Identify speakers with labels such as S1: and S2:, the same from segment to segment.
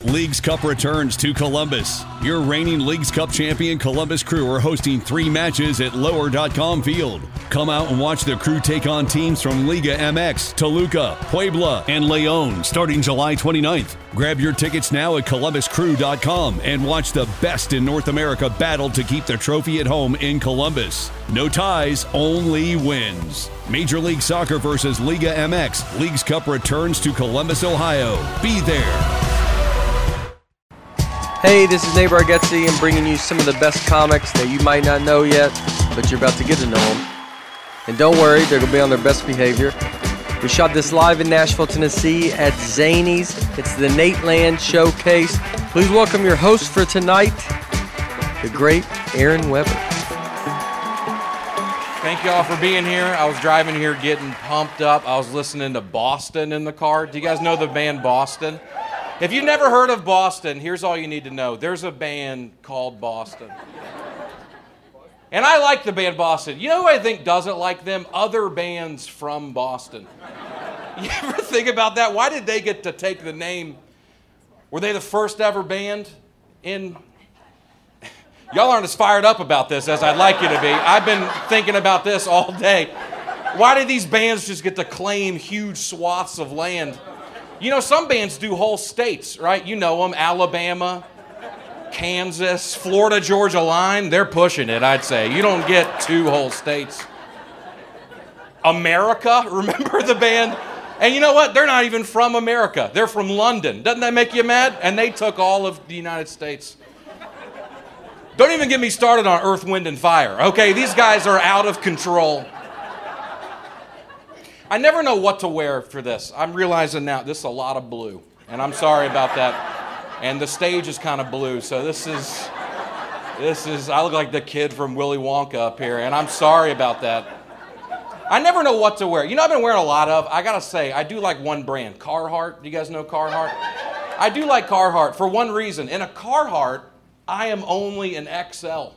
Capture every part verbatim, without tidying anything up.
S1: Leagues Cup returns to Columbus. Your reigning Leagues Cup champion Columbus Crew are hosting three matches at lower dot com Field. Come out and watch the Crew take on teams from Liga M X, Toluca, Puebla, and León starting July twenty-ninth. Grab your tickets now at columbus crew dot com and watch the best in North America battle to keep the trophy at home in Columbus. No ties, only wins. Major League Soccer versus Liga M X. Leagues Cup returns to Columbus, Ohio. Be there.
S2: Hey, this is Neighbor Argetzi. I'm bringing you some of the best comics that you might not know yet, but you're about to get to know them. And don't worry, they're going to be on their best behavior. We shot this live in Nashville, Tennessee at Zany's. It's the Nate Land Showcase. Please welcome your host for tonight, the great Aaron Weber.
S3: Thank you all for being here. I was driving here getting pumped up. I was listening to Boston in the car. Do you guys know the band Boston? If you've never heard of Boston, here's all you need to know. There's a band called Boston. And I like the band Boston. You know who I think doesn't like them? Other bands from Boston. You ever think about that? Why did they get to take the name? Were they the first ever band in... Y'all aren't as fired up about this as I'd like you to be. I've been thinking about this all day. Why did these bands just get to claim huge swaths of land? You know, some bands do whole states, right? You know them, Alabama, Kansas, Florida, Georgia line. They're pushing it, I'd say. You don't get two whole states. America, remember the band? And you know what? They're not even from America. They're from London. Doesn't that make you mad? And they took all of the United States. Don't even get me started on Earth, Wind, and Fire, okay? These guys are out of control. I never know what to wear for this. I'm realizing now this is a lot of blue, and I'm sorry about that. And the stage is kind of blue, so this is, this is, I look like the kid from Willy Wonka up here, and I'm sorry about that. I never know what to wear. You know, I've been wearing a lot of, I gotta say, I do like one brand, Carhartt. Do you guys know Carhartt? I do like Carhartt for one reason. In a Carhartt, I am only an X L.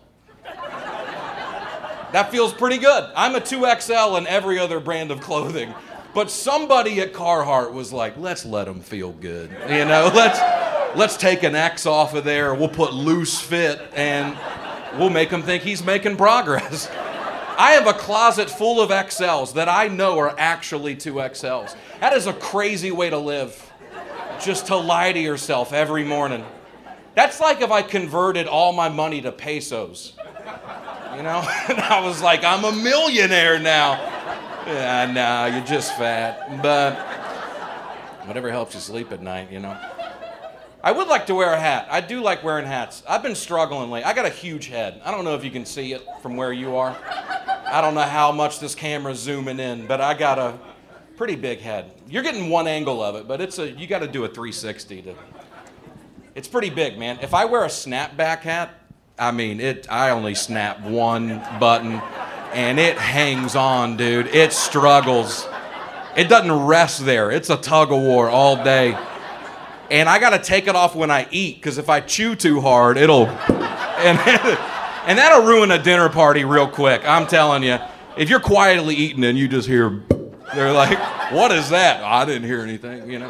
S3: That feels pretty good. I'm a two X L in every other brand of clothing. But somebody at Carhartt was like, let's let them feel good. You know, let's let's take an X off of there. We'll put loose fit and we'll make him think he's making progress. I have a closet full of X Ls that I know are actually two X Ls. That is a crazy way to live. Just to lie to yourself every morning. That's like if I converted all my money to pesos. You know? And I was like, I'm a millionaire now. Yeah, no, you're just fat. But whatever helps you sleep at night, you know? I would like to wear a hat. I do like wearing hats. I've been struggling lately. I got a huge head. I don't know if you can see it from where you are. I don't know how much this camera's zooming in, but I got a pretty big head. You're getting one angle of it, but it's a you got to do a three sixty to... It's pretty big, man. If I wear a snapback hat, I mean, it. I only snap one button, and it hangs on, dude. It struggles. It doesn't rest there. It's a tug of war all day. And I got to take it off when I eat, because if I chew too hard, it'll... And, and that'll ruin a dinner party real quick, I'm telling you. If you're quietly eating and you just hear... They're like, what is that? Oh, I didn't hear anything, you know.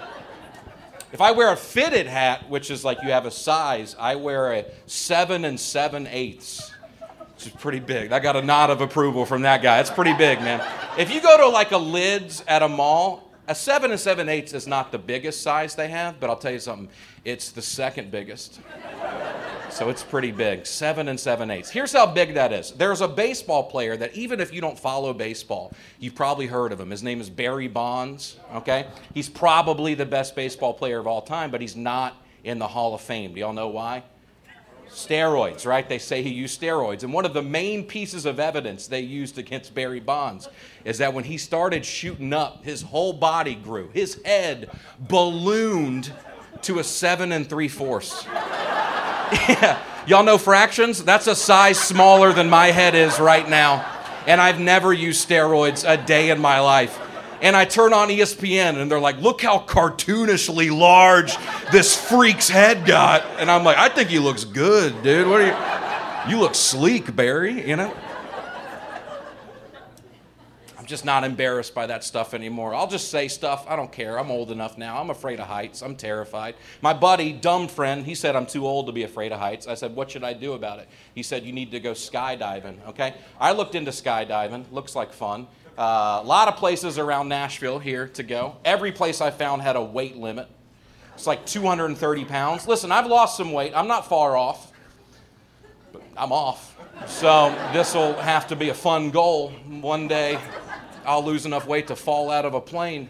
S3: If I wear a fitted hat, which is like you have a size, I wear a seven and seven eighths. Which is pretty big. I got a nod of approval from that guy. It's pretty big, man. If you go to like a Lids at a mall, a seven and seven eighths is not the biggest size they have, but I'll tell you something, it's the second biggest. So it's pretty big, seven and seven eighths. Here's how big that is. There's a baseball player that even if you don't follow baseball, you've probably heard of him. His name is Barry Bonds, okay? He's probably the best baseball player of all time, but he's not in the Hall of Fame. Do y'all know why? Steroids, right? They say he used steroids. And one of the main pieces of evidence they used against Barry Bonds is that when he started shooting up, his whole body grew. His head ballooned to a seven and three-fourths. Yeah. Y'all know fractions? That's a size smaller than my head is right now. And I've never used steroids a day in my life. And I turn on E S P N and they're like, look how cartoonishly large this freak's head got. And I'm like, I think he looks good, dude. What are you? You look sleek, Barry, you know? I'm just not embarrassed by that stuff anymore. I'll just say stuff. I don't care. I'm old enough now. I'm afraid of heights. I'm terrified. My buddy, dumb friend, he said I'm too old to be afraid of heights. I said, what should I do about it? He said, you need to go skydiving, okay? I looked into skydiving. Looks like fun. Uh, a lot of places around Nashville here to go. Every place I found had a weight limit. It's like two hundred thirty pounds. Listen, I've lost some weight. I'm not far off, but I'm off. So this will have to be a fun goal. One day I'll lose enough weight to fall out of a plane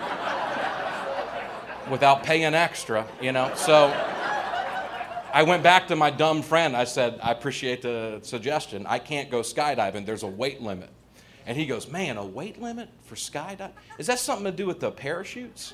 S3: without paying extra, you know. So I went back to my dumb friend. I said, I appreciate the suggestion. I can't go skydiving. There's a weight limit. And he goes, man, a weight limit for skydiving? Is that something to do with the parachutes?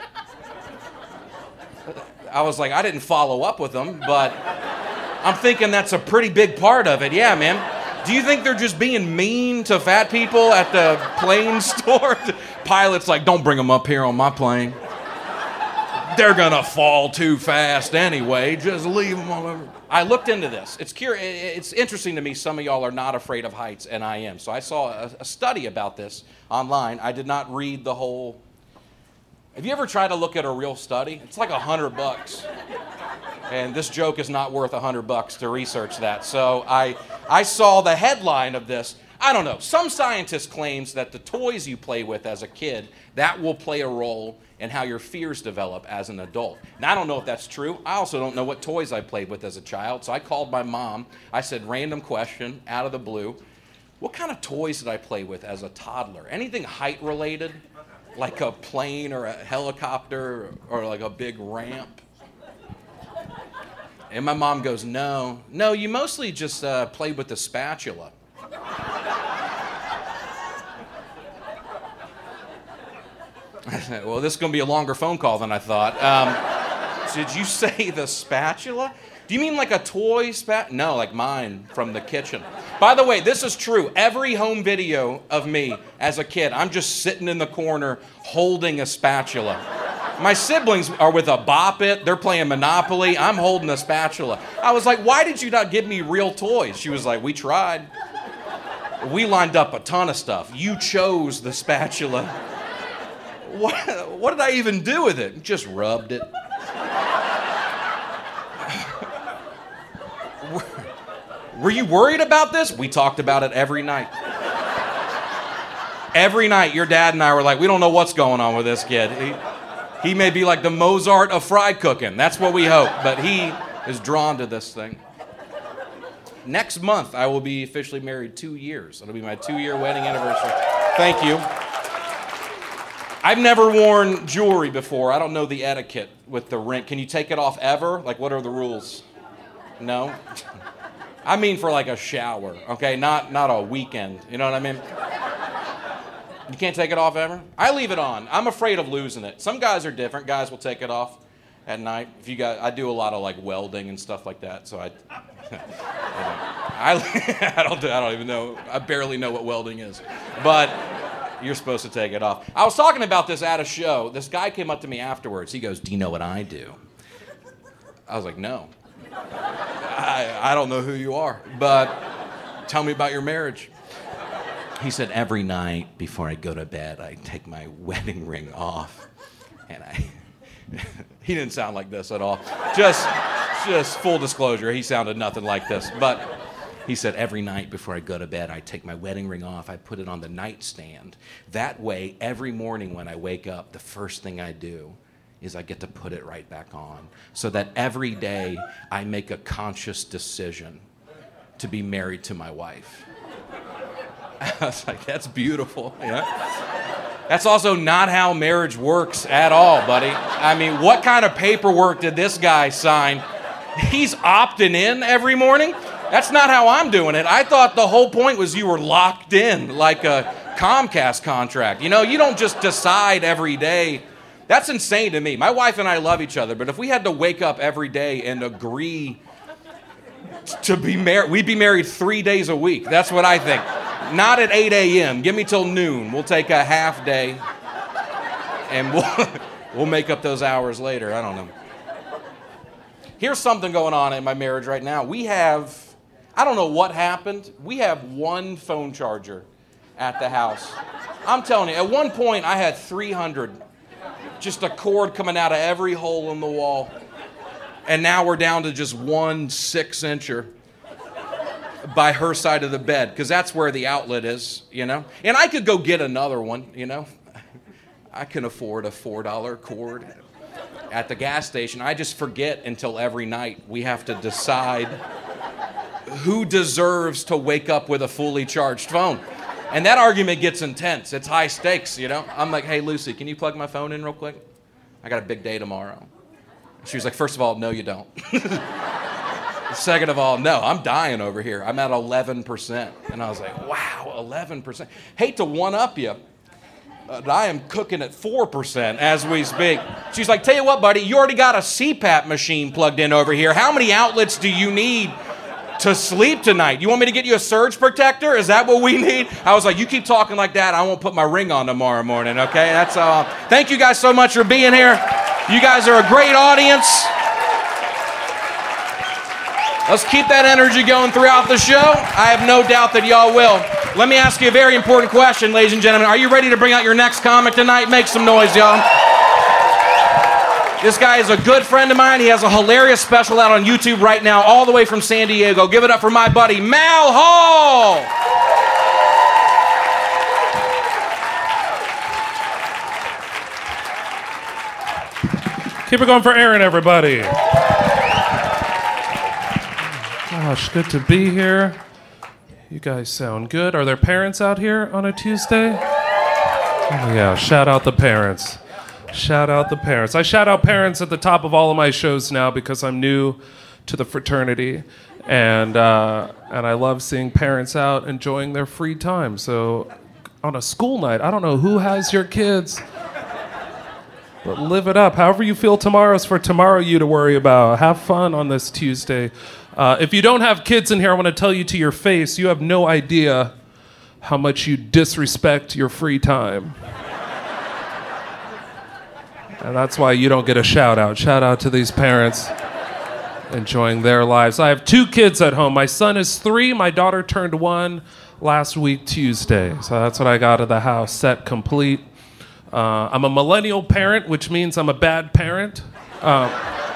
S3: I was like, I didn't follow up with him, but I'm thinking that's a pretty big part of it. Yeah, man. Do you think they're just being mean to fat people at the plane store? Pilot's like, don't bring them up here on my plane. They're gonna fall too fast anyway. Just leave them all over. I looked into this. It's cur- It's interesting to me. Some of y'all are not afraid of heights, and I am. So I saw a, a study about this online. I did not read the whole. Have you ever tried to look at a real study? It's like a hundred bucks. And this joke is not worth a hundred bucks to research that. So I, I saw the headline of this. I don't know. Some scientist claims that the toys you play with as a kid, that will play a role in how your fears develop as an adult. Now, I don't know if that's true. I also don't know what toys I played with as a child. So I called my mom. I said, random question, out of the blue. What kind of toys did I play with as a toddler? Anything height related? Like a plane or a helicopter or like a big ramp? And my mom goes, no. No, you mostly just uh, played with the spatula. I said, well, this is going to be a longer phone call than I thought. Um, did you say the spatula? Do you mean like a toy spat? No, like mine from the kitchen. By the way, this is true. Every home video of me as a kid, I'm just sitting in the corner holding a spatula. My siblings are with a Bop It. They're playing Monopoly. I'm holding a spatula. I was like, why did you not give me real toys? She was like, we tried. We lined up a ton of stuff. You chose the spatula. What, what did I even do with it? Just rubbed it. Were you worried about this? We talked about it every night. Every night, your dad and I were like, we don't know what's going on with this kid. He, he may be like the Mozart of fry cooking. That's what we hope. But he is drawn to this thing. Next month, I will be officially married two years. It'll be my two-year wedding anniversary. Thank you. I've never worn jewelry before. I don't know the etiquette with the ring. Can you take it off ever? Like, what are the rules? No? I mean for like a shower, okay? Not not a weekend, you know what I mean? You can't take it off ever? I leave it on. I'm afraid of losing it. Some guys are different. Guys will take it off at night. If you guys, I do a lot of like welding and stuff like that, so I... I, I, don't, I don't even know. I barely know what welding is. But you're supposed to take it off. I was talking about this at a show. This guy came up to me afterwards. He goes, do you know what I do? I was like, no. I, I don't know who you are, but tell me about your marriage. He said, every night before I go to bed, I take my wedding ring off. And I... He didn't sound like this at all. Just, just full disclosure, he sounded nothing like this. But he said, every night before I go to bed, I take my wedding ring off, I put it on the nightstand. That way, every morning when I wake up, the first thing I do is I get to put it right back on. So that every day, I make a conscious decision to be married to my wife. I was like, that's beautiful, you know? That's also not how marriage works at all, buddy. I mean, what kind of paperwork did this guy sign? He's opting in every morning? That's not how I'm doing it. I thought the whole point was you were locked in like a Comcast contract. You know, you don't just decide every day. That's insane to me. My wife and I love each other, but if we had to wake up every day and agree to be married, we'd be married three days a week. That's what I think. Not at eight a.m. Give me till noon. We'll take a half day, and we'll, we'll make up those hours later. I don't know. Here's something going on in my marriage right now. We have, I don't know what happened. We have one phone charger at the house. I'm telling you, at one point I had three hundred. Just a cord coming out of every hole in the wall. And now we're down to just one six-incher by her side of the bed, because that's where the outlet is, you know? And I could go get another one, you know? I can afford a four dollar cord at the gas station. I just forget until every night we have to decide who deserves to wake up with a fully charged phone. And that argument gets intense. It's high stakes, you know? I'm like, hey, Lucy, can you plug my phone in real quick? I got a big day tomorrow. She was like, first of all, no, you don't. Second of all, no, I'm dying over here. I'm at eleven percent. And I was like, wow, eleven percent. Hate to one-up you, but I am cooking at four percent as we speak. She's like, tell you what, buddy, you already got a C PAP machine plugged in over here. How many outlets do you need to sleep tonight? You want me to get you a surge protector? Is that what we need? I was like, you keep talking like that, I won't put my ring on tomorrow morning, okay? That's all. Uh, thank you guys so much for being here. You guys are a great audience. Let's keep that energy going throughout the show. I have no doubt that y'all will. Let me ask you a very important question, ladies and gentlemen. Are you ready to bring out your next comic tonight? Make some noise, y'all. This guy is a good friend of mine. He has a hilarious special out on YouTube right now, all the way from San Diego. Give it up for my buddy, Mal Hall.
S4: Keep it going for Aaron, everybody. Gosh, good to be here. You guys sound good. Are there parents out here on a Tuesday? Oh, yeah, shout out the parents. Shout out the parents. I shout out parents at the top of all of my shows now because I'm new to the fraternity. And, uh, and I love seeing parents out enjoying their free time. So on a school night, I don't know who has your kids, but live it up. However you feel tomorrow is for tomorrow you to worry about. Have fun on this Tuesday. Uh, if you don't have kids in here, I want to tell you to your face, you have no idea how much you disrespect your free time. And that's why you don't get a shout out. Shout out to these parents enjoying their lives. I have two kids at home. My son is three. My daughter turned one last week Tuesday. So that's what I got of the house, set complete. Uh, I'm a millennial parent, which means I'm a bad parent. Uh,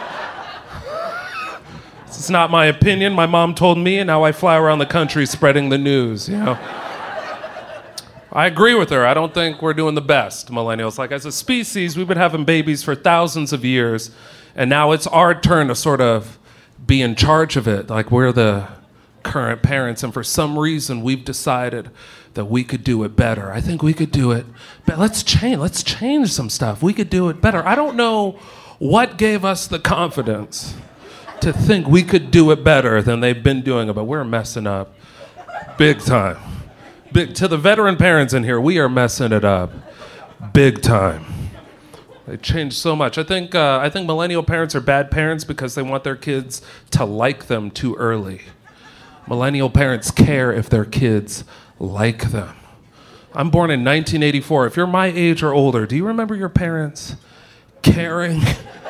S4: It's not my opinion. My mom told me, and now I fly around the country spreading the news, you know. I agree with her. I don't think we're doing the best, millennials. Like, as a species, we've been having babies for thousands of years, and now it's our turn to sort of be in charge of it. Like, we're the current parents, and for some reason, we've decided that we could do it better. I think we could do it, but let's change. Let's change some stuff. We could do it better. I don't know what gave us the confidence to think we could do it better than they've been doing it, but we're messing up big time. Big, to the veteran parents in here, we are messing it up big time. They changed so much. I think uh, I think millennial parents are bad parents because they want their kids to like them too early. Millennial parents care if their kids like them. I'm born in nineteen eighty-four. If you're my age or older, do you remember your parents caring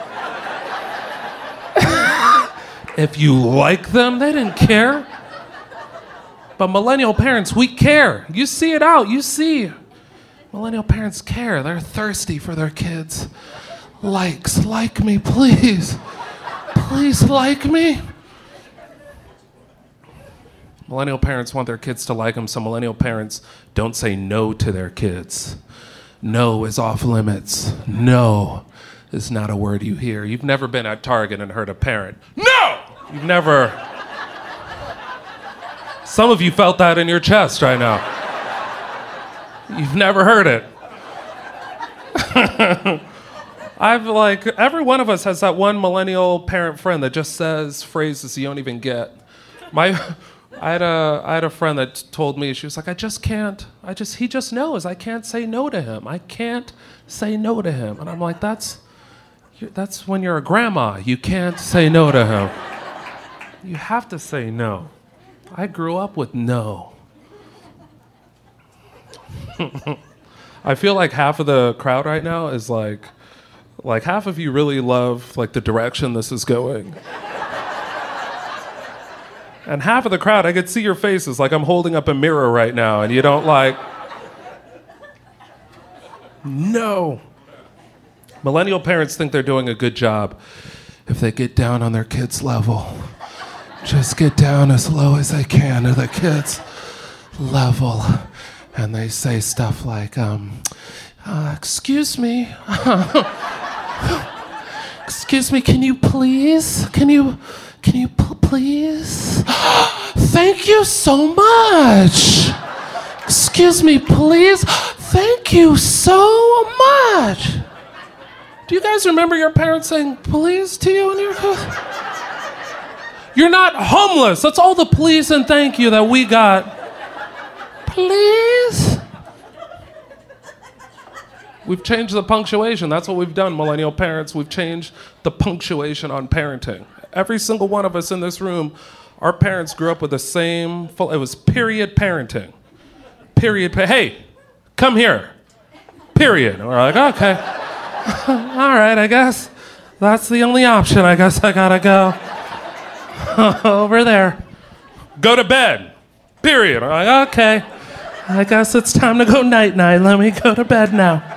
S4: if you like them? They didn't care. But millennial parents, we care. You see it out. You see. Millennial parents care. They're thirsty for their kids. Likes. Like me, please. Please like me. Millennial parents want their kids to like them, so millennial parents don't say no to their kids. No is off limits. No is not a word you hear. You've never been at Target and heard a parent, no! You've never... Some of you felt that in your chest right now. You've never heard it. I've like, every one of us has that one millennial parent friend that just says phrases you don't even get. My, I had a, I had a friend that told me, she was like, I just can't, I just, he just knows, I can't say no to him. I can't say no to him. And I'm like, that's, that's when you're a grandma. You can't say no to him. You have to say no. I grew up with no. I feel like half of the crowd right now is like, like half of you really love like the direction this is going. And half of the crowd, I could see your faces like I'm holding up a mirror right now and you don't like, No. Millennial parents think they're doing a good job if they get down on their kids' level. Just get down as low as they can to the kids' level. And they say stuff like, um, uh, excuse me. Excuse me, can you please? Can you, can you p- please? Thank you so much. Excuse me, please. Thank you so much. Do you guys remember your parents saying please to you when you were... You're not homeless. That's all the please and thank you that we got. Please? We've changed the punctuation. That's what we've done, millennial parents. We've changed the punctuation on parenting. Every single one of us in this room, our parents grew up with the same, full, it was period parenting. Period, pa- hey, come here. Period. And we're like, okay. All right, I guess that's the only option. I guess I gotta go over there. Go to bed. Period. I'm like, okay. I guess it's time to go night-night. Let me go to bed now.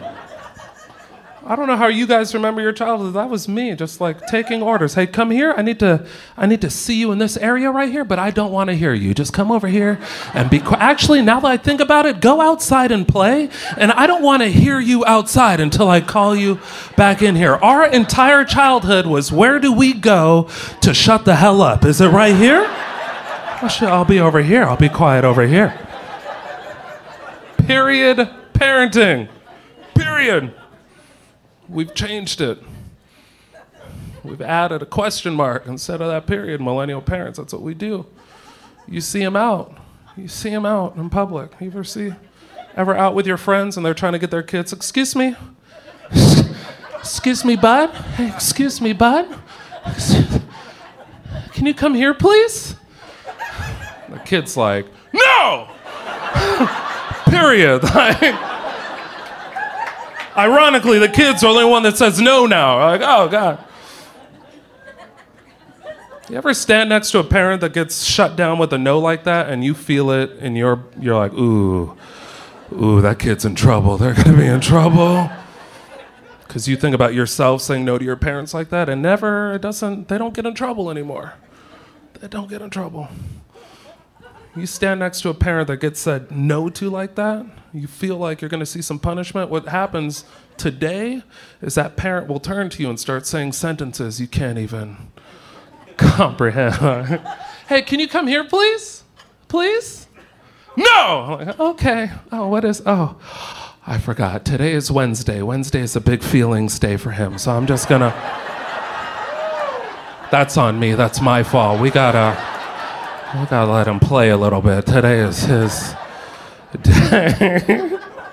S4: I don't know how you guys remember your childhood. That was me, just like taking orders. Hey, come here. I need to I need to see you in this area right here, but I don't want to hear you. Just come over here and be quiet. Actually, now that I think about it, go outside and play, and I don't want to hear you outside until I call you back in here. Our entire childhood was, where do we go to shut the hell up? Is it right here? Well, shit, I'll be over here. I'll be quiet over here. Period parenting. Period. We've changed it. We've added a question mark instead of that period. Millennial parents, that's what we do. You see them out. You see them out in public. You ever see, ever out with your friends and they're trying to get their kids, excuse me? Excuse me, bud? Hey, excuse me, bud? Can you come here, please? The kid's like, no! Period. Ironically, the kid's the only one that says no now. Like, oh, God. You ever stand next to a parent that gets shut down with a no like that, and you feel it, and you're you're like, ooh, ooh, that kid's in trouble. They're going to be in trouble. Because you think about yourself saying no to your parents like that, and never, it doesn't, they don't get in trouble anymore. They don't get in trouble. You stand next to a parent that gets said no to like that, you feel like you're going to see some punishment. What happens today is that parent will turn to you and start saying sentences you can't even comprehend. Hey, can you come here, please? Please? No! I'm like, okay. Oh, what is, oh, I forgot. Today is Wednesday. Wednesday is a big feelings day for him, so I'm just going to, that's on me. That's my fault. We got to... We gotta let him play a little bit. Today is his day.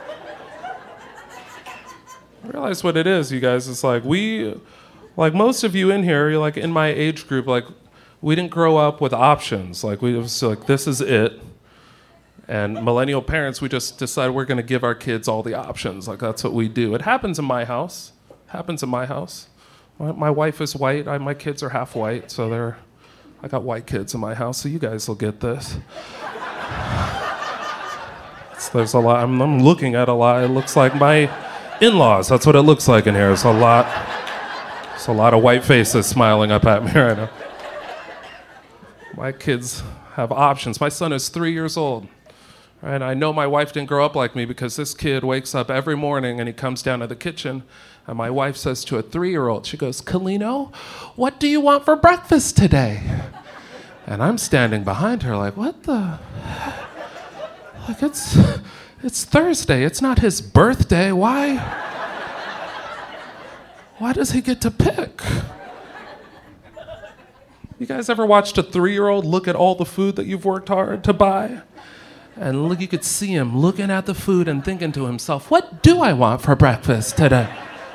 S4: Realize what it is, you guys. It's like we, like most of you in here, you're like in my age group, like we didn't grow up with options. Like we was like, this is it. And millennial parents, we just decide we're gonna give our kids all the options. Like that's what we do. It happens in my house. It happens in my house. My, my wife is white. I, my kids are half white, so they're. I got white kids in my house, so you guys will get this. It's, there's a lot. I'm, I'm looking at a lot. It looks like my in-laws. That's what it looks like in here. There's a lot. There's a lot of white faces smiling up at me right now. My kids have options. My son is three years old. And I know my wife didn't grow up like me because this kid wakes up every morning and he comes down to the kitchen and my wife says to a three-year-old, she goes, Kalino, what do you want for breakfast today? And I'm standing behind her like, what the? Like, it's, it's Thursday. It's not his birthday. Why? Why does he get to pick? You guys ever watched a three-year-old look at all the food that you've worked hard to buy? And look, you could see him looking at the food and thinking to himself, what do I want for breakfast today?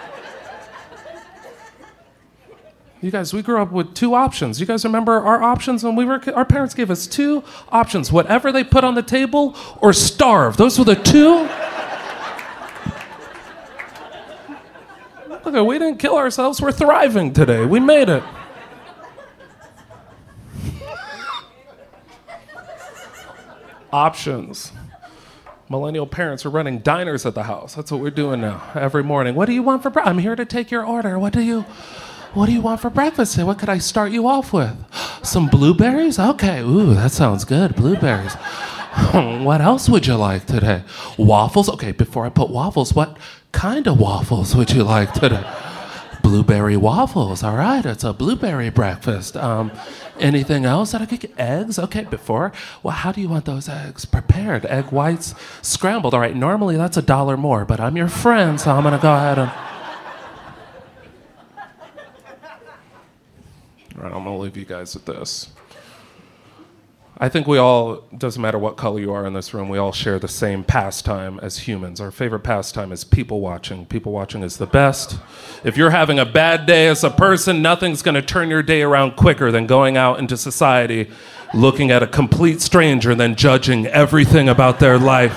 S4: You guys, we grew up with two options. You guys remember our options when we were kids? Our parents gave us two options. Whatever they put on the table or starve. Those were the two. Look, we didn't kill ourselves. We're thriving today. We made it. Options. Millennial parents are running diners at the house. That's what we're doing now every morning. What do you want for breakfast? I'm here to take your order. What do you, what do you want for breakfast? What could I start you off with? Some blueberries? Okay. Ooh, that sounds good. Blueberries. What else would you like today? Waffles? Okay, before I put waffles, what kind of waffles would you like today? Blueberry waffles. All right, it's a blueberry breakfast. Um, anything else that I could get? Eggs? Okay, before. Well, how do you want those eggs prepared? Egg whites scrambled. All right, normally that's a dollar more, but I'm your friend, so I'm going to go ahead and... All right, I'm going to leave you guys with this. I think we all, doesn't matter what color you are in this room, we all share the same pastime as humans. Our favorite pastime is people watching. People watching is the best. If you're having a bad day as a person, nothing's going to turn your day around quicker than going out into society, looking at a complete stranger, and then judging everything about their life.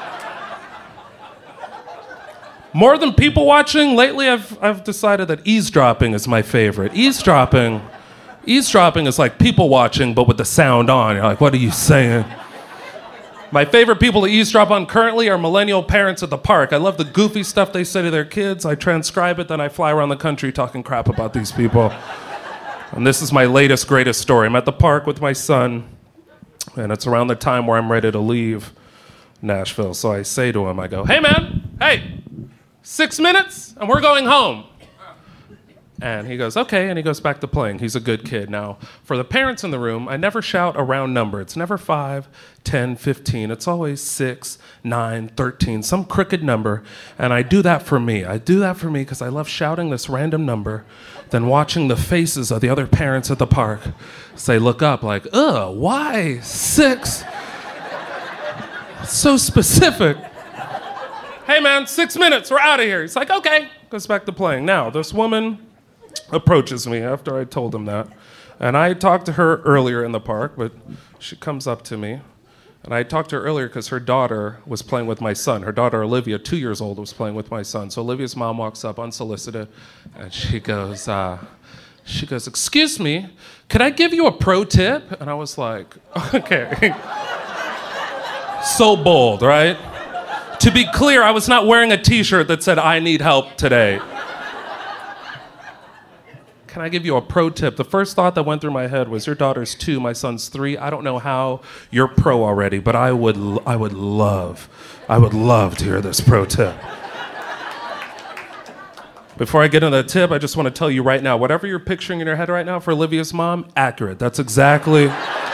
S4: More than people watching, lately I've, I've decided that eavesdropping is my favorite. Eavesdropping... Eavesdropping is like people watching, but with the sound on. You're like, what are you saying? My favorite people to eavesdrop on currently are millennial parents at the park. I love the goofy stuff they say to their kids. I transcribe it, then I fly around the country talking crap about these people. And this is my latest, greatest story. I'm at the park with my son, and it's around the time where I'm ready to leave Nashville. So I say to him, I go, hey man, hey, six minutes and we're going home. And he goes, okay, and he goes back to playing. He's a good kid. Now, for the parents in the room, I never shout a round number. It's never five, ten, fifteen. It's always six, nine, thirteen, some crooked number. And I do that for me. I do that for me because I love shouting this random number, then watching the faces of the other parents at the park say, look up, like, ugh, why six? So specific. Hey, man, six minutes, we're out of here. He's like, okay, goes back to playing. Now, this woman approaches me after I told him that. And I talked to her earlier in the park, but she comes up to me. And I talked to her earlier because her daughter was playing with my son. Her daughter, Olivia, two years old, was playing with my son. So Olivia's mom walks up unsolicited, and she goes, uh, she goes, excuse me, could I give you a pro tip? And I was like, okay. So bold, right? To be clear, I was not wearing a t-shirt that said, I need help today. Can I give you a pro tip? The first thought that went through my head was, your daughter's two, my son's three. I don't know how you're pro already, but I would, I would love, I would love to hear this pro tip. Before I get into the tip, I just want to tell you right now, whatever you're picturing in your head right now for Olivia's mom, accurate. That's exactly...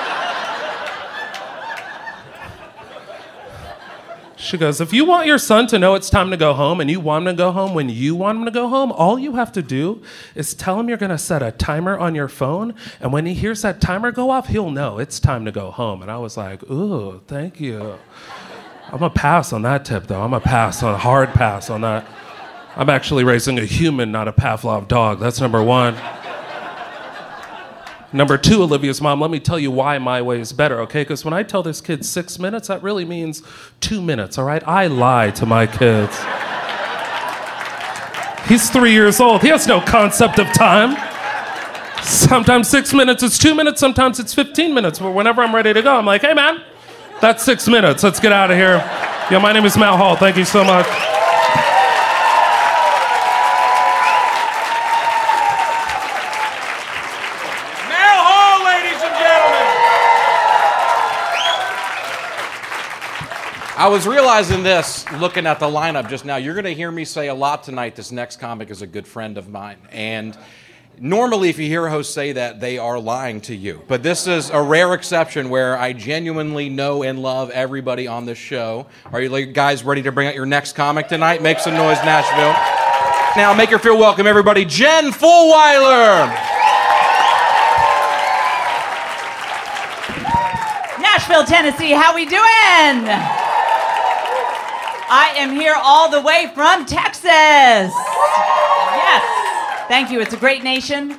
S4: She goes, if you want your son to know it's time to go home and you want him to go home when you want him to go home, all you have to do is tell him you're going to set a timer on your phone, and when he hears that timer go off, he'll know it's time to go home. And I was like, ooh, thank you. I'm going to pass on that tip, though. I'm going to pass on a hard pass on that. I'm actually raising a human, not a Pavlov dog. That's number one. Number two, Olivia's mom, let me tell you why my way is better, okay? Because when I tell this kid six minutes, that really means two minutes, all right? I lie to my kids. He's three years old. He has no concept of time. Sometimes six minutes is two minutes, sometimes it's fifteen minutes. But whenever I'm ready to go, I'm like, hey, man, that's six minutes. Let's get out of here. Yeah, my name is Matt Hall. Thank you so much.
S3: I was realizing this, looking at the lineup just now. You're going to hear me say a lot tonight. This next comic is a good friend of mine. And normally, if you hear a host say that, they are lying to you. But this is a rare exception where I genuinely know and love everybody on this show. Are you guys ready to bring out your next comic tonight? Make some noise, Nashville. Now, make her feel welcome, everybody. Jen Fulwiler.
S5: Nashville, Tennessee. How we doing? I am here all the way from Texas. Yes. Thank you. It's a great nation.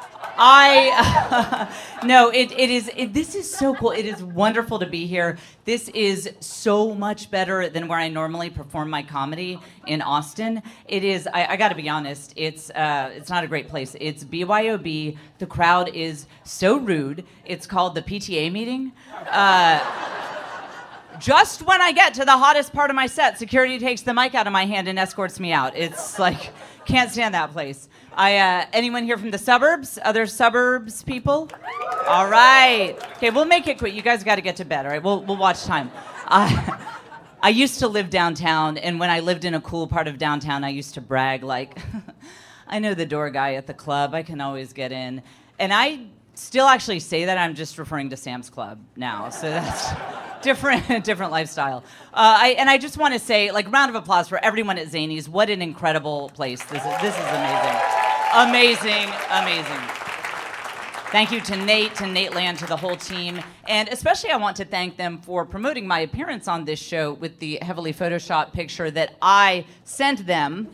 S5: I, uh, no, it, it is, it, this is so cool. It is wonderful to be here. This is so much better than where I normally perform my comedy in Austin. It is, I, I gotta be honest, it's, uh, it's not a great place. It's B Y O B. The crowd is so rude. It's called the P T A meeting. Uh, Just when I get to the hottest part of my set, security takes the mic out of my hand and escorts me out. It's like, can't stand that place. I, uh, anyone here from the suburbs? Other suburbs people? All right. Okay, we'll make it quick. You guys got to get to bed, all right? We'll, we'll watch time. Uh, I used to live downtown, and when I lived in a cool part of downtown, I used to brag, like, I know the door guy at the club. I can always get in. And I still actually say that. I'm just referring to Sam's Club now. So that's different, different lifestyle. Uh, I, and I just want to say, like, round of applause for everyone at Zanies. What an incredible place. This is, this is amazing. Amazing, amazing. Thank you to Nate, to Nate Land, to the whole team. And especially I want to thank them for promoting my appearance on this show with the heavily photoshopped picture that I sent them.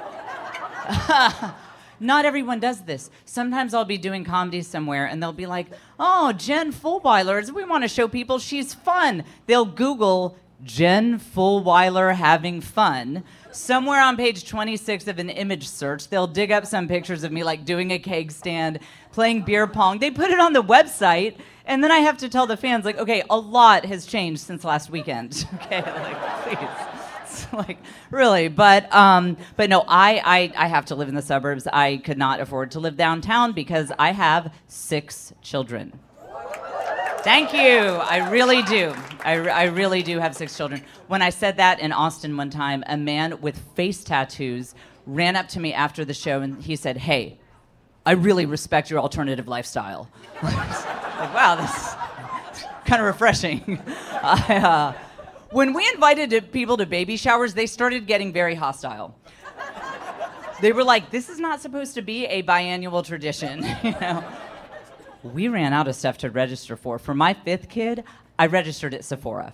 S5: Not everyone does this. Sometimes I'll be doing comedy somewhere and they'll be like, oh, Jen Fulweiler, we want to show people she's fun. They'll Google Jen Fulweiler having fun. Somewhere on page twenty-six of an image search, they'll dig up some pictures of me like doing a keg stand, playing beer pong. They put it on the website, and then I have to tell the fans, like, okay, a lot has changed since last weekend. Okay, like, please. It's like, really, but um, but no, I, I I have to live in the suburbs. I could not afford to live downtown because I have six children. Thank you. I really do. I, I really do have six children. When I said that in Austin one time, a man with face tattoos ran up to me after the show and he said, hey, I really respect your alternative lifestyle. Like, wow, that's kind of refreshing. I, uh, when we invited people to baby showers, they started getting very hostile. They were like, this is not supposed to be a biannual tradition, you know? We ran out of stuff to register for. For my fifth kid, I registered at Sephora.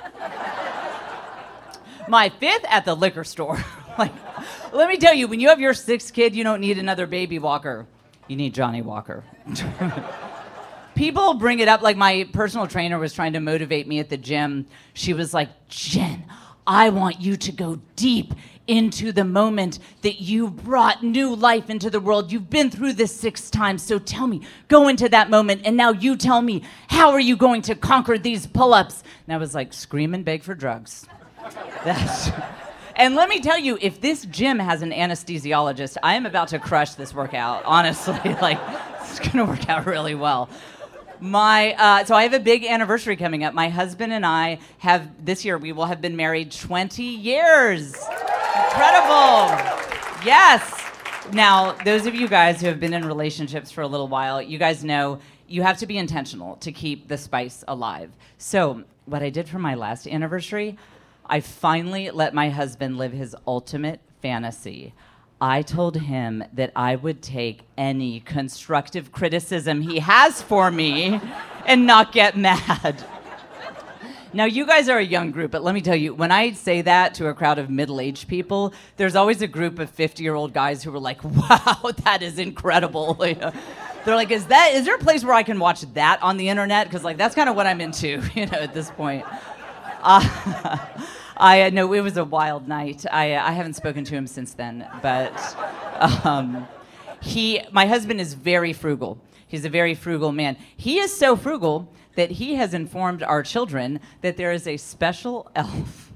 S5: My fifth at the liquor store. Like, let me tell you, when you have your sixth kid, you don't need another baby walker. You need Johnny Walker. People bring it up, like my personal trainer was trying to motivate me at the gym. She was like, Jen, I want you to go deep into the moment that you brought new life into the world. You've been through this six times, so tell me, go into that moment, and now you tell me, how are you going to conquer these pull-ups? And I was like, scream and beg for drugs. That's... And let me tell you, if this gym has an anesthesiologist, I am about to crush this workout, honestly. Like, it's gonna work out really well. My uh, so I have a big anniversary coming up. My husband and I have, this year, we will have been married twenty years. Incredible. Yes. Now, those of you guys who have been in relationships for a little while, you guys know you have to be intentional to keep the spice alive. So what I did for my last anniversary, I finally let my husband live his ultimate fantasy. I told him that I would take any constructive criticism he has for me and not get mad. Now, you guys are a young group, but let me tell you, when I say that to a crowd of middle-aged people, there's always a group of fifty-year-old guys who are like, wow, that is incredible. They're like, is that is there a place where I can watch that on the internet? Because, like, that's kind of what I'm into, you know, at this point. Uh, I know it was a wild night. I, I haven't spoken to him since then, but um, he, my husband is very frugal. He's a very frugal man. He is so frugal that he has informed our children that there is a special elf.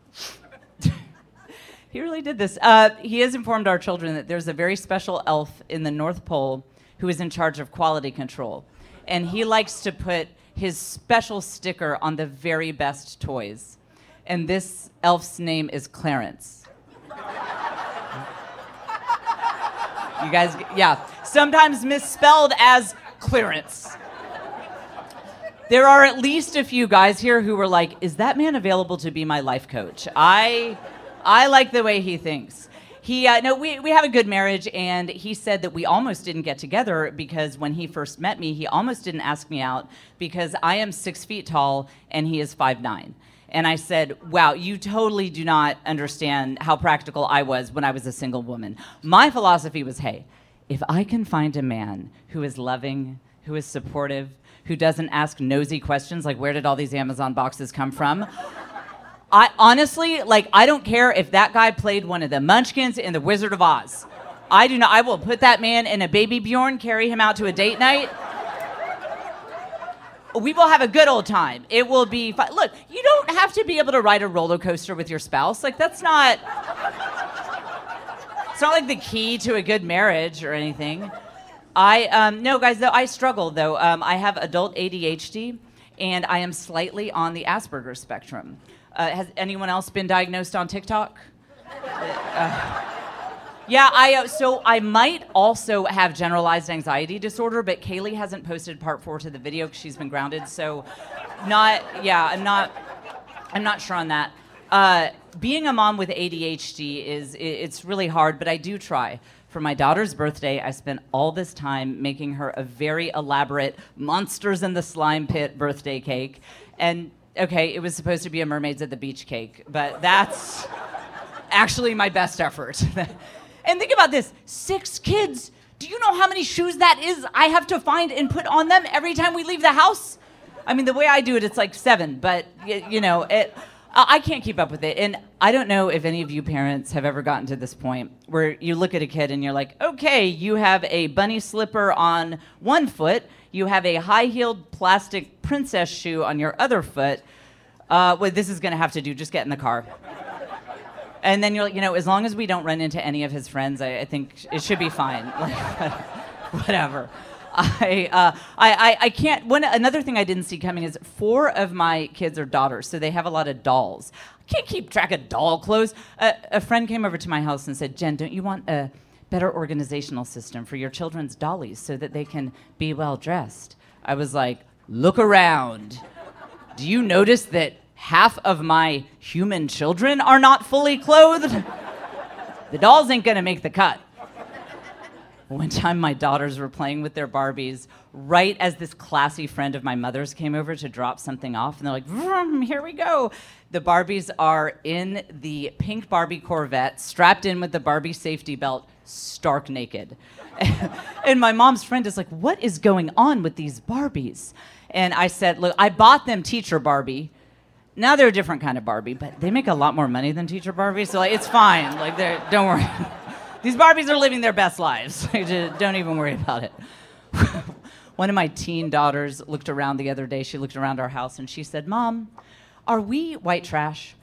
S5: He really did this. Uh, he has informed our children that there's a very special elf in the North Pole who is in charge of quality control. And he likes to put his special sticker on the very best toys. And this elf's name is Clarence. You guys, yeah. Sometimes misspelled as Clarence. There are at least a few guys here who were like, is that man available to be my life coach? I, I like the way he thinks. He, uh, no, we, we have a good marriage, and he said that we almost didn't get together because when he first met me, he almost didn't ask me out because I am six feet tall and he is five nine. And I said, wow, you totally do not understand how practical I was when I was a single woman. My philosophy was, hey, if I can find a man who is loving, who is supportive, who doesn't ask nosy questions like, where did all these Amazon boxes come from? I honestly, like, I don't care if that guy played one of the Munchkins in The Wizard of Oz. I do not, I will put that man in a baby Bjorn, carry him out to a date night. we will have a good old time. It will be fun. Look, you don't have to be able to ride a roller coaster with your spouse. Like, that's not... It's not like the key to a good marriage or anything. I, um, no, guys, though, I struggle, though. Um, I have adult A D H D, and I am slightly on the Asperger's spectrum. Uh, has anyone else been diagnosed on TikTok? Uh, yeah, I uh, so I might also have generalized anxiety disorder, but Kaylee hasn't posted part four to the video because she's been grounded. So, not yeah, I'm not I'm not sure on that. Uh, being a mom with A D H D is it, it's really hard, but I do try. For my daughter's birthday, I spent all this time making her a very elaborate Monsters in the Slime Pit birthday cake, and okay, it was supposed to be a Mermaids at the Beach cake, but that's actually my best effort. And think about this, six kids. Do you know how many shoes that is I have to find and put on them every time we leave the house? I mean, the way I do it, it's like seven, but y- you know, it, I can't keep up with it. And I don't know if any of you parents have ever gotten to this point where you look at a kid and you're like, okay, you have a bunny slipper on one foot, you have a high-heeled plastic princess shoe on your other foot. Uh, what this is gonna have to do, just get in the car. And then you're like, you know, as long as we don't run into any of his friends, I, I think it should be fine. Like, whatever. I, uh, I, I, I can't. One another thing I didn't see coming is four of my kids are daughters, so they have a lot of dolls. I can't keep track of doll clothes. Uh, a friend came over to my house and said, "Jen, don't you want a better organizational system for your children's dollies so that they can be well dressed?" I was like, "Look around. Do you notice that half of my human children are not fully clothed? The dolls ain't gonna make the cut." One time my daughters were playing with their Barbies right as this classy friend of my mother's came over to drop something off, and they're like, vroom, here we go. The Barbies are in the pink Barbie Corvette, strapped in with the Barbie safety belt, stark naked. And my mom's friend is like, what is going on with these Barbies? And I said, look, I bought them Teacher Barbie. Now they're a different kind of Barbie, but they make a lot more money than Teacher Barbie, so like, it's fine. Like, they're, don't worry. These Barbies are living their best lives. Just don't even worry about it. One of my teen daughters looked around the other day. She looked around our house and she said, "Mom, are we white trash?"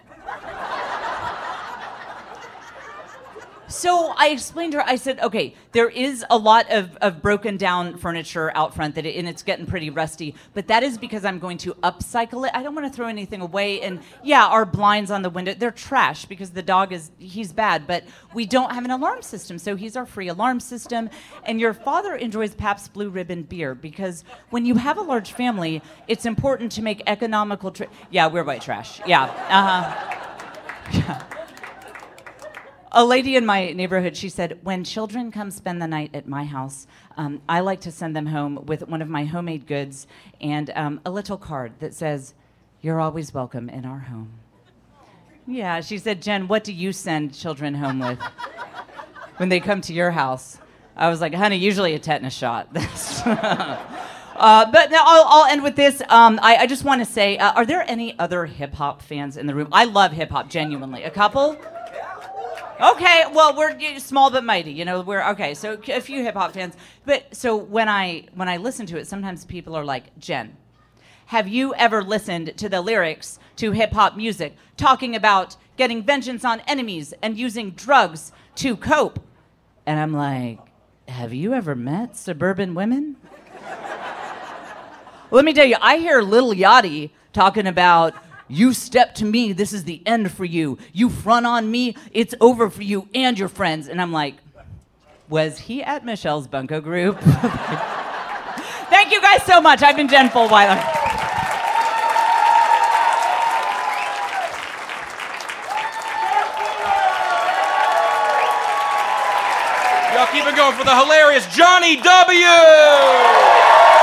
S5: So I explained to her, I said, okay, there is a lot of, of broken down furniture out front that it, and it's getting pretty rusty, but that is because I'm going to upcycle it. I don't want to throw anything away. And yeah, our blinds on the window, they're trash because the dog is, he's bad, but we don't have an alarm system. So he's our free alarm system. And your father enjoys Pabst Blue Ribbon beer because when you have a large family, it's important to make economical, tra- yeah, we're white trash. Yeah, uh-huh. Yeah. A lady in my neighborhood, she said, when children come spend the night at my house, um, I like to send them home with one of my homemade goods and um, a little card that says, "You're always welcome in our home." Yeah, she said, "Jen, what do you send children home with when they come to your house?" I was like, honey, usually a tetanus shot. Uh, but now I'll, I'll end with this. Um, I, I just want to say, uh, are there any other hip-hop fans in the room? I love hip-hop, genuinely. A couple? Okay, well, we're small but mighty, you know, we're, okay, so a few hip-hop fans. But, so when I when I listen to it, sometimes people are like, Jen, have you ever listened to the lyrics to hip-hop music talking about getting vengeance on enemies and using drugs to cope? And I'm like, have you ever met suburban women? Let me tell you, I hear Lil Yachty talking about, you step to me, this is the end for you. You front on me, it's over for you and your friends. And I'm like, was he at Michelle's Bunko group? Thank you guys so much. I've been Jen Fulwiler.
S3: Y'all keep it going for the hilarious Johnny W.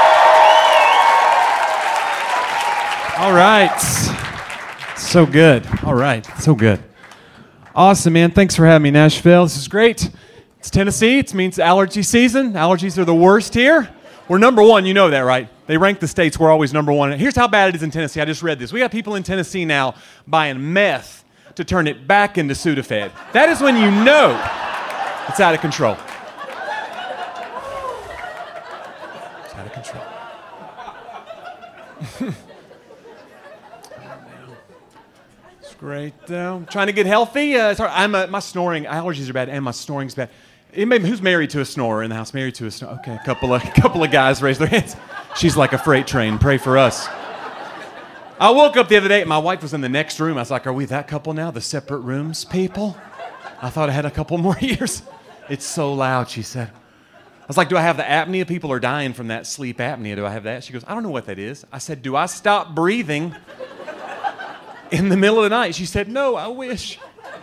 S6: All right. So good. All right. So good. Awesome, man. Thanks for having me, Nashville. This is great. It's Tennessee. It means allergy season. Allergies are the worst here. We're number one. You know that, right? They rank the states. We're always number one. Here's how bad it is in Tennessee. I just read this. We got people in Tennessee now buying meth to turn it back into Sudafed. That is when you know it's out of control. It's out of control. It's great, though. Trying to get healthy. Uh, it's hard. I'm a, my snoring, allergies are bad, and my snoring's bad. Anybody who's married to a snorer in the house? Married to a snorer? Okay, a couple of, couple of guys raised their hands. She's like a freight train. Pray for us. I woke up the other day, my wife was in the next room. I was like, are we that couple now? The separate rooms people? I thought I had a couple more years. It's so loud, she said. I was like, do I have the apnea? People are dying from that sleep apnea. Do I have that? She goes, I don't know what that is. I said, do I stop breathing in the middle of the night? She said, no, I wish.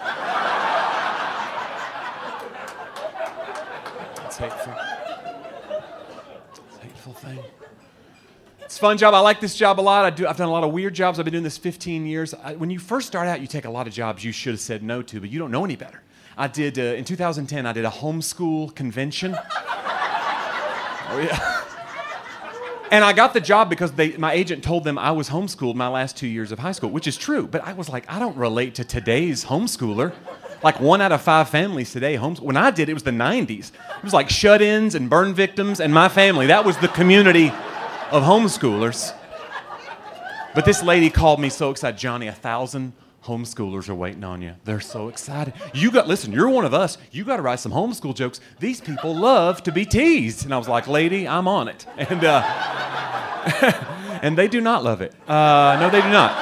S6: It's hateful. It's a hateful thing. It's a fun job. I like this job a lot. I do, I've done a lot of weird jobs. I've been doing this fifteen years. I, when you first start out, you take a lot of jobs you should have said no to, but you don't know any better. I did, uh, in two thousand ten, I did a homeschool convention. Oh, yeah. And I got the job because they, my agent told them I was homeschooled my last two years of high school, which is true. But I was like, I don't relate to today's homeschooler. Like one out of five families today homeschool. When I did, it was the nineties. It was like shut-ins and burn victims and my family. That was the community of homeschoolers. But this lady called me so excited. Johnny, a thousand homeschoolers are waiting on you. They're so excited. You got, listen, you're one of us. You got to write some homeschool jokes. These people love to be teased. And I was like, lady, I'm on it. And uh, and they do not love it. Uh, no, they do not.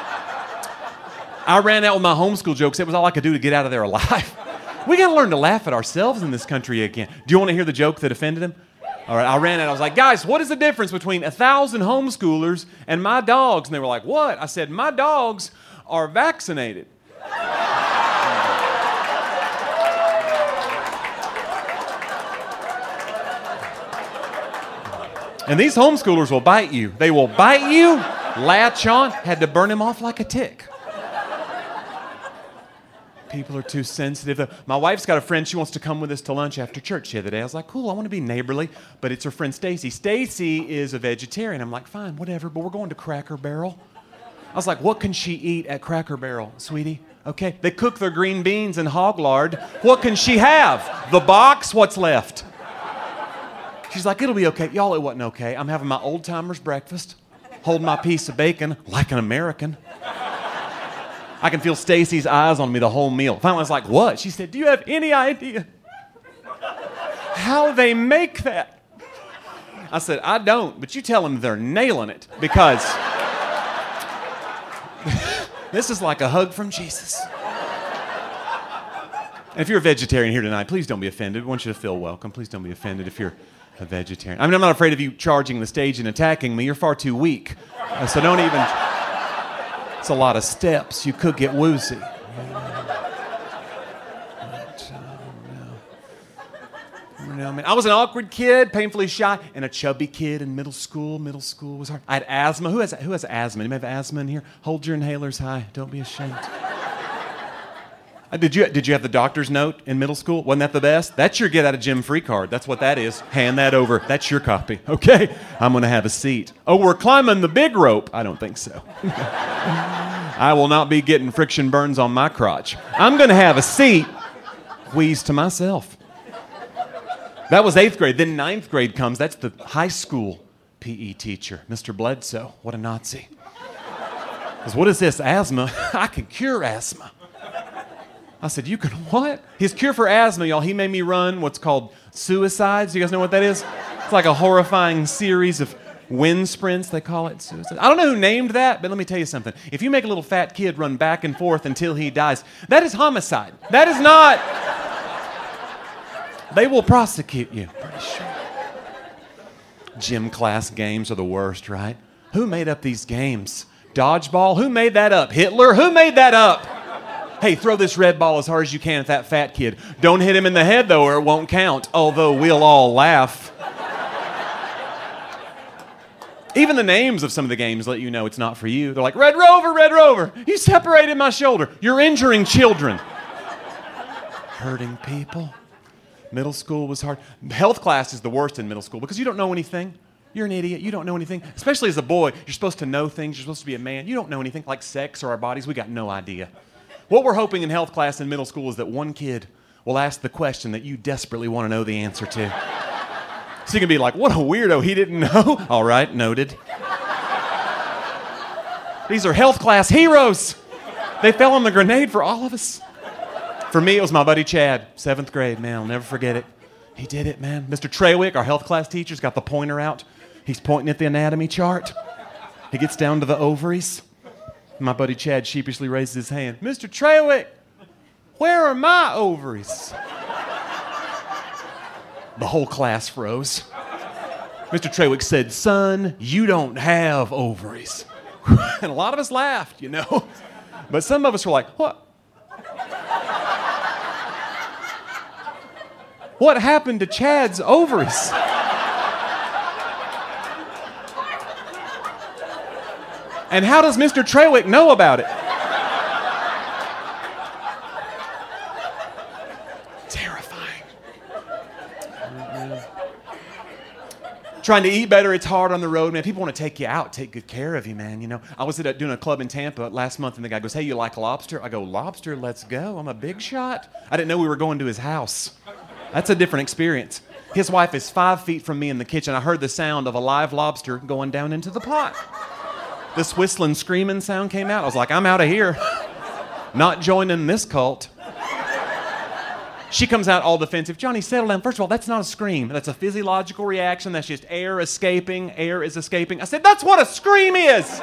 S6: I ran out with my homeschool jokes. It was all I could do to get out of there alive. We got to learn to laugh at ourselves in this country again. Do you want to hear the joke that offended him? All right, I ran out. I was like, guys, what is the difference between a thousand homeschoolers and my dogs? And they were like, what? I said, my dogs are vaccinated. And these homeschoolers will bite you. They will bite you, latch on, had to burn him off like a tick. People are too sensitive. My wife's got a friend. She wants to come with us to lunch after church the other day. I was like, cool, I want to be neighborly. But it's her friend Stacy. Stacy is a vegetarian. I'm like, fine, whatever, but we're going to Cracker Barrel. I was like, what can she eat at Cracker Barrel, sweetie? Okay, they cook their green beans in hog lard. What can she have? The box? What's left? She's like, it'll be okay. Y'all, it wasn't okay. I'm having my old timer's breakfast, holding my piece of bacon like an American. I can feel Stacy's eyes on me the whole meal. Finally, I was like, what? She said, do you have any idea how they make that? I said, I don't, but you tell them they're nailing it because this is like a hug from Jesus. And if you're a vegetarian here tonight, please don't be offended. I want you to feel welcome. Please don't be offended if you're a vegetarian. I mean, I'm not afraid of you charging the stage and attacking me. You're far too weak. Uh, so don't even... It's a lot of steps. You could get woozy. I was an awkward kid, painfully shy, and a chubby kid in middle school. Middle school was hard. I had asthma. Who has who has asthma? Anybody have asthma in here? Hold your inhalers high. Don't be ashamed. Uh, did you did you have the doctor's note in middle school? Wasn't that the best? That's your get out of gym free card. That's what that is. Hand that over. That's your copy. Okay, I'm going to have a seat. Oh, we're climbing the big rope. I don't think so. I will not be getting friction burns on my crotch. I'm going to have a seat. Wheeze to myself. That was eighth grade. Then ninth grade comes. That's the high school P E teacher, Mister Bledsoe. What a Nazi. Because what is this? Asthma? I can cure asthma. I said, you can what? His cure for asthma, y'all, he made me run what's called suicides. You guys know what that is? It's like a horrifying series of wind sprints, they call it suicide. I don't know who named that, but let me tell you something. If you make a little fat kid run back and forth until he dies, that is homicide. That is not... They will prosecute you, pretty sure. Gym class games are the worst, right? Who made up these games? Dodgeball? Who made that up? Hitler? Who made that up? Hey, throw this red ball as hard as you can at that fat kid. Don't hit him in the head, though, or it won't count, although we'll all laugh. Even the names of some of the games let you know it's not for you. They're like, Red Rover, Red Rover, you separated my shoulder. You're injuring children. Hurting people. Middle school was hard. Health class is the worst in middle school because you don't know anything. You're an idiot. You don't know anything. Especially as a boy, you're supposed to know things. You're supposed to be a man. You don't know anything like sex or our bodies. We got no idea. What we're hoping in health class in middle school is that one kid will ask the question that you desperately want to know the answer to. So you can be like, what a weirdo, he didn't know. All right, noted. These are health class heroes. They fell on the grenade for all of us. For me, it was my buddy Chad, seventh grade, man. I'll never forget it. He did it, man. Mister Trawick, our health class teacher's got the pointer out. He's pointing at the anatomy chart. He gets down to the ovaries. My buddy Chad sheepishly raises his hand. Mister Trawick, where are my ovaries? The whole class froze. Mister Trawick said, son, you don't have ovaries. And a lot of us laughed, you know. But some of us were like, what? What happened to Chad's ovaries? And how does Mister Trawick know about it? Terrifying. Trying to eat better, it's hard on the road, man. People want to take you out, take good care of you, man, you know. I was at a, doing a club in Tampa last month, and the guy goes, hey, you like lobster? I go, lobster? Let's go. I'm a big shot. I didn't know we were going to his house. That's a different experience. His wife is five feet from me in the kitchen. I heard the sound of a live lobster going down into the pot. This whistling, screaming sound came out. I was like, I'm out of here. Not joining this cult. She comes out all defensive. Johnny, settle down. First of all, that's not a scream. That's a physiological reaction. That's just air escaping. Air is escaping. I said, that's what a scream is.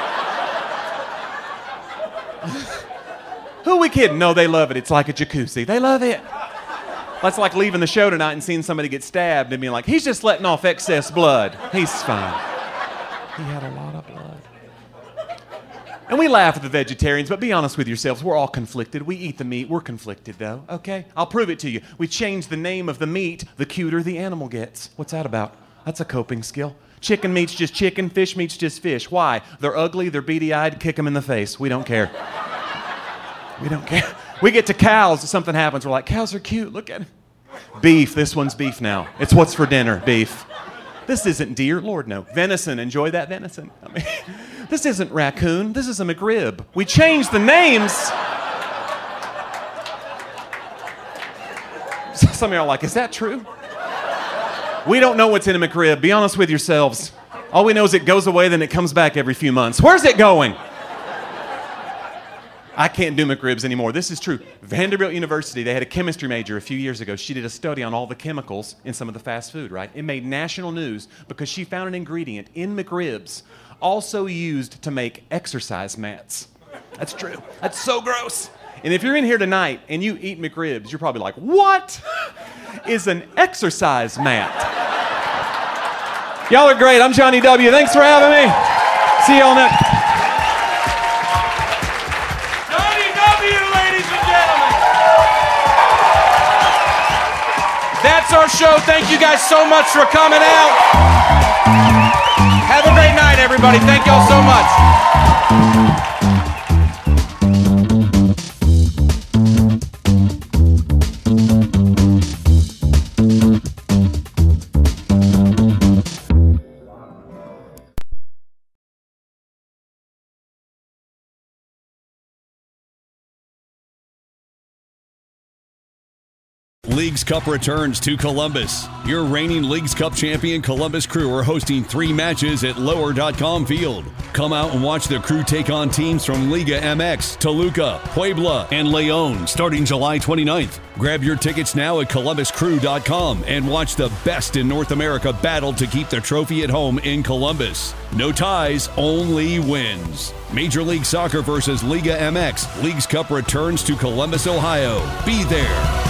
S6: Who are we kidding? No, they love it. It's like a jacuzzi. They love it. That's like leaving the show tonight and seeing somebody get stabbed and being like, he's just letting off excess blood. He's fine. He had a lot of blood. And we laugh at the vegetarians, but be honest with yourselves. We're all conflicted. We eat the meat. We're conflicted, though, okay? I'll prove it to you. We change the name of the meat, the cuter the animal gets. What's that about? That's a coping skill. Chicken meat's just chicken. Fish meat's just fish. Why? They're ugly. They're beady-eyed. Kick them in the face. We don't care. We don't care. We get to cows. Something happens. We're like, cows are cute. Look at them. Beef. This one's beef now. It's what's for dinner. Beef. This isn't deer. Lord, no. Venison. Enjoy that venison. I mean, this isn't raccoon. This is a McRib. We changed the names. Some of you are like, is that true? We don't know what's in a McRib. Be honest with yourselves. All we know is it goes away, then it comes back every few months. Where's it going? I can't do McRibs anymore. This is true. Vanderbilt University, they had a chemistry major a few years ago. She did a study on all the chemicals in some of the fast food, right? It made national news because she found an ingredient in McRibs also used to make exercise mats. That's true. That's so gross. And if you're in here tonight and you eat McRibs, you're probably like, what is an exercise mat? Y'all are great. I'm Johnny W. Thanks for having me. See y'all next.
S3: That's our show. Thank you guys so much for coming out. Have a great night, everybody. Thank y'all so much.
S1: Leagues Cup returns to Columbus. Your reigning Leagues Cup champion Columbus Crew are hosting three matches at lower dot com field. Come out and watch the Crew take on teams from Liga M X, Toluca, Puebla, and León starting July twenty-ninth. Grab your tickets now at columbus crew dot com and watch the best in North America battle to keep the trophy at home in Columbus. No ties, only wins. Major League Soccer versus Liga M X. Leagues Cup returns to Columbus, Ohio. Be there.